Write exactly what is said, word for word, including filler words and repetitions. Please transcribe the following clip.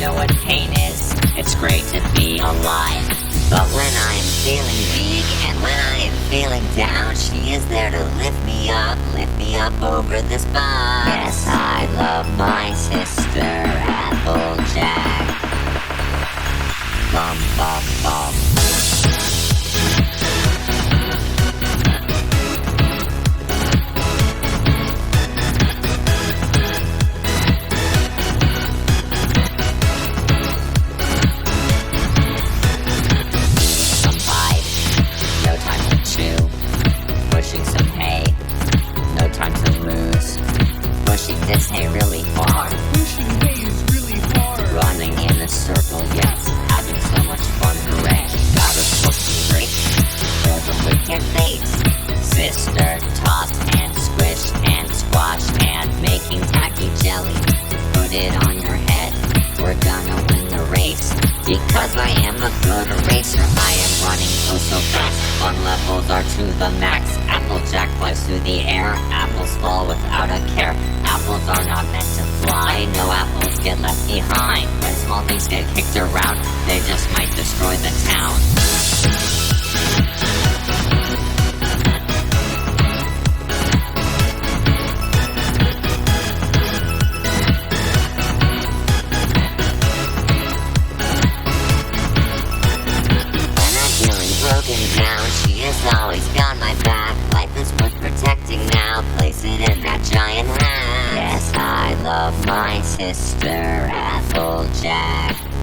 know what pain is. It's great to be alive. But when I am feeling weak and when I am feeling down, she is there to lift me up, lift me up over this box. Yes, I love my sister, Applejack. Bum, bum, bum. Pushing some hay, no time to lose. Pushing this hay really hard. Pushing hay is really hard. Running in a circle, yes, having so much fun, hooray. Gotta push straight for the wicked fate. Sister, toss and squish and squash and making tacky jelly. Put it on your head, we're gonna win the race. Because I am a good racer, I am running oh so fast. Fun levels are to the max. Applejack flies through the air. Apples fall without a care. Apples are not meant to fly. No apples get left behind. When small things get kicked around, they just might destroy the town. Broken down, she has always got my back. Life is worth protecting now. Place it in that giant hat. Yes, I love my sister, Applejack.